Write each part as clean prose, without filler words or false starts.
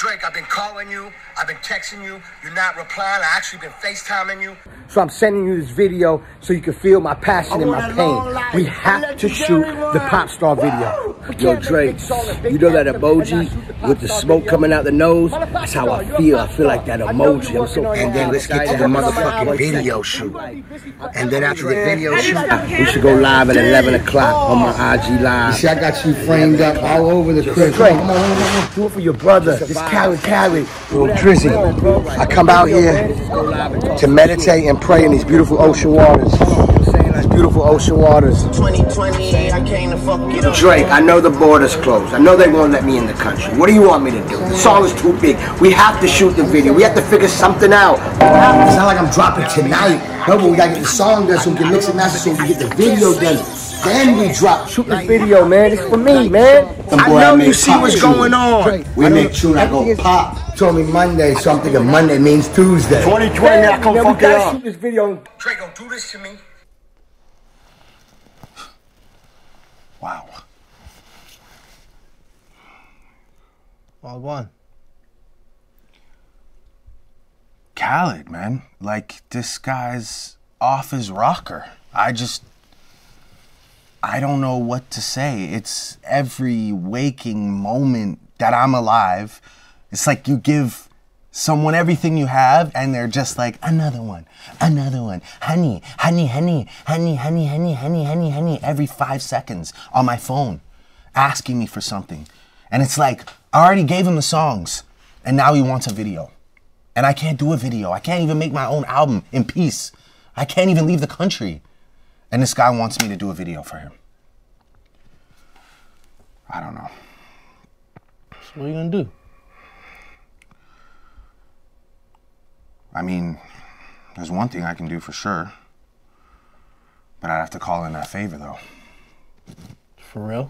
Drake, I've been calling you, I've been texting you, you're not replying, I actually been FaceTiming you. So I'm sending you this video so you can feel my passion and my pain. We have to shoot the Pop Star video. Yo, Drake, you know that emoji with the smoke coming out the nose? That's how I feel. I feel like that emoji. I'm so And then let's get to the motherfucking video shoot. And then after the video shoot, we should go live at 11 o'clock on my IG Live. You see, I got you framed up all over the crib. Drake, do it for your brother. This Cali. Little Drizzy. I come out here to meditate and pray in these beautiful ocean waters. These beautiful ocean waters. 2020, I came to fuck it up. Drake, I know the border's closed. I know they won't let me in the country. What do you want me to do? The song is too big. We have to shoot the video. We have to figure something out. It's not like I'm dropping tonight. No, but we gotta get the song done so we can mix and master so we can get the video done. Then we drop. Shoot this video, man. It's for me, man. I know you see what's going on. We make tune, I go pop. Told me Monday, so I'm thinking Monday means Tuesday. 2020, I come fuck it up. Shoot this video. Drake, don't do this to me. Wow. Well, one. Khaled, man. Like, this guy's off his rocker. I don't know what to say. It's every waking moment that I'm alive. It's like you give someone everything you have and they're just like, another one, honey, every 5 seconds on my phone, asking me for something. And it's like, I already gave him the songs and now he wants a video. And I can't do a video. I can't even make my own album in peace. I can't even leave the country. And this guy wants me to do a video for him. I don't know. So what are you gonna do? I mean, there's one thing I can do for sure. But I'd have to call in that favor, though. For real?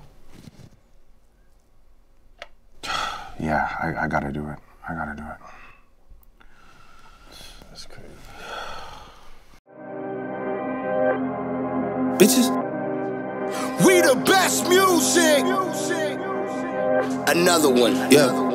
Yeah, I gotta do it. I gotta do it. That's crazy. Bitches, we the best music. Another one, yeah.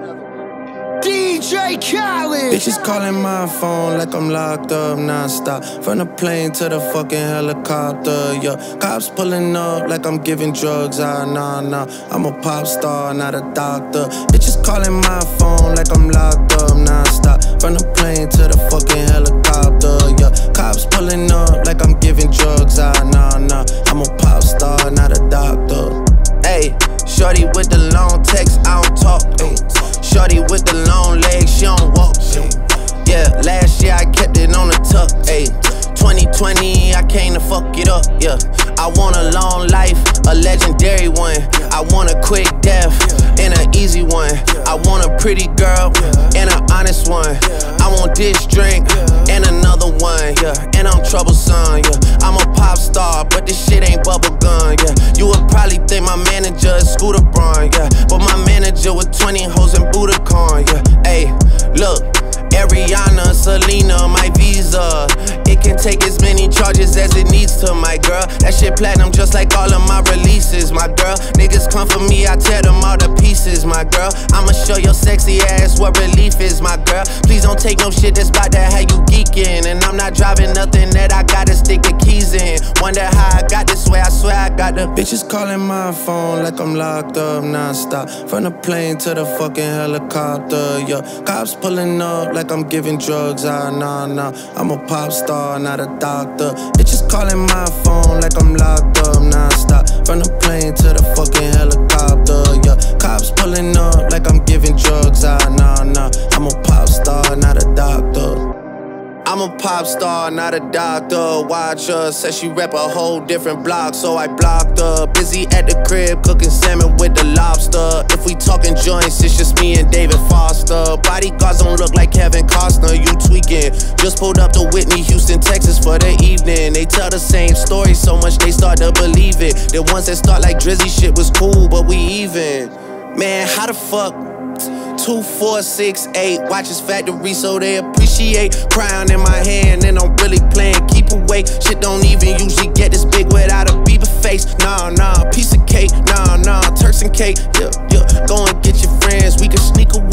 DJ Khaled. Bitches calling my phone like I'm locked up non-stop. From the plane to the fucking helicopter, yeah. Cops pulling up like I'm giving drugs, nah. I'm a pop star, not a doctor. Bitches calling my phone like I'm locked up non-stop. From the plane to the fucking helicopter, yeah. Cops pulling up like I'm giving drugs, nah. I'm a pop star, not a doctor. Ayy, shorty with the long text, I don't talk, ayy. Shorty with the long legs, she don't walk. Yeah, last year I kept it on the tuck. Ayy, 2020, I came to fuck it up. Yeah, I want a long life, a legendary one. I want a quick death and an easy one. I want a pretty girl and an honest one. I want this drink and another one. Yeah, and I'm troublesome. Yeah, I'm a pop star, but this shit ain't bubblegum. Yeah, you would probably think my manager is Scooter Braun. Yeah, but my manager with 20 hoes and Budokan. Yeah, ayy, look. Ariana, Selena, my visa. It can take as many charges as it needs to, my girl. That shit platinum just like all of my releases, my girl. Niggas come for me, I tear them all to pieces, my girl. I'ma show your sexy ass what relief is, my girl. Please don't take no shit that's about to have you geeking. And I'm not driving nothing that I gotta stick the keys in. Wonder how I got this way, I swear I got the bitches calling my phone like I'm locked up non-stop. From the plane to the fucking helicopter, yeah. Cops pulling up like I'm giving drugs, nah. I'm a pop star, not a doctor. Bitches calling my phone like I'm locked up non-stop. From the plane to the fucking helicopter, yeah. Cops pulling up like I'm giving drugs, nah. I'm a pop star, not a doctor. I'm a pop star, not a doctor. Watch her, said she rep a whole different block, so I blocked her. Busy at the crib, cooking salmon with the lobster. If we talking joints, it's just me and David Foster. Bodyguards don't look like Kevin Costner, you tweaking. Just pulled up to Whitney, Houston, Texas for the evening. They tell the same story so much they start to believe it. The ones that start like Drizzy shit was cool, but we even. Man, how the fuck? 2, 4, 6, 8 watches factory so they appreciate. Crown in my hand and I'm really playing keep away. Shit don't even usually get this big without a Bieber face. Nah, piece of cake. Nah, Turks and cake. Yeah, go and get your friends, we can sneak away.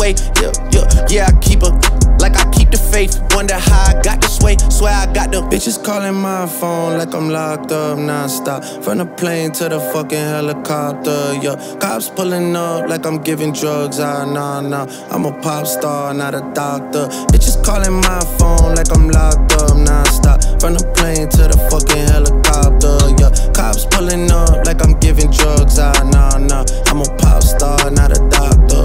way. Yeah, I keep her like I keep the faith. Wonder how I got this way. Swear I got the bitches calling my phone like I'm locked up non-stop. From the plane to the fucking helicopter, yeah. Cops pulling up like I'm giving drugs, nah. I'm a pop star, not a doctor. Bitches calling my phone like I'm locked up non-stop. From the plane to the fucking helicopter, yeah. Cops pulling up like I'm giving drugs, nah. I'm a pop star, not a doctor.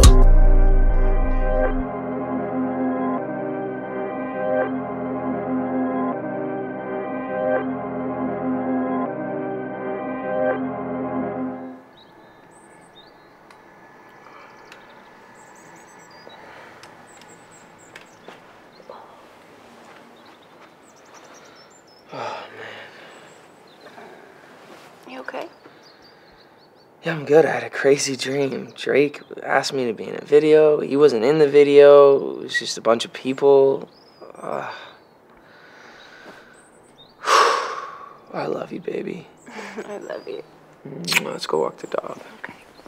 Oh, man. You okay? Yeah, I'm good. I had a crazy dream. Drake asked me to be in a video. He wasn't in the video. It was just a bunch of people. I love you, baby. I love you. Let's go walk the dog. Okay.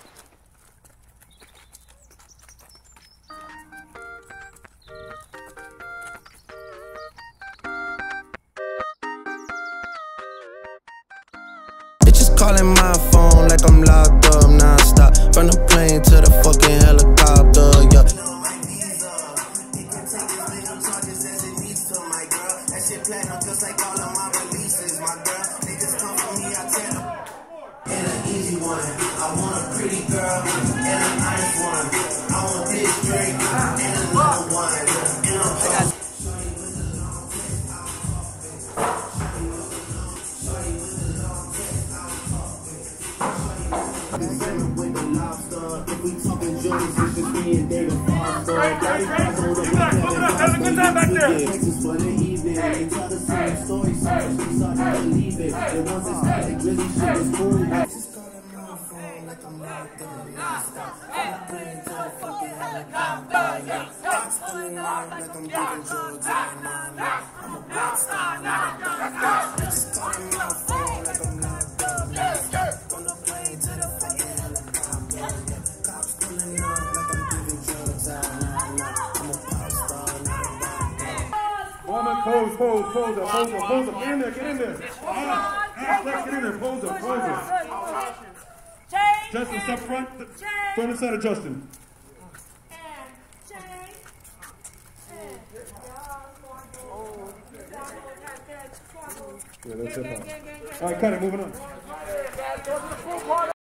Calling my phone like I'm locked up non-stop. From the plane to the fucking helicopter, yeah. And an easy one. I want a pretty girl and a nice one. I want this drink and another one. And I'm Pose up. Get in there. Get in there. Get in there. Pose up. Justin, step front and side of Justin. Yeah, that's it. All right, cut it. Moving on.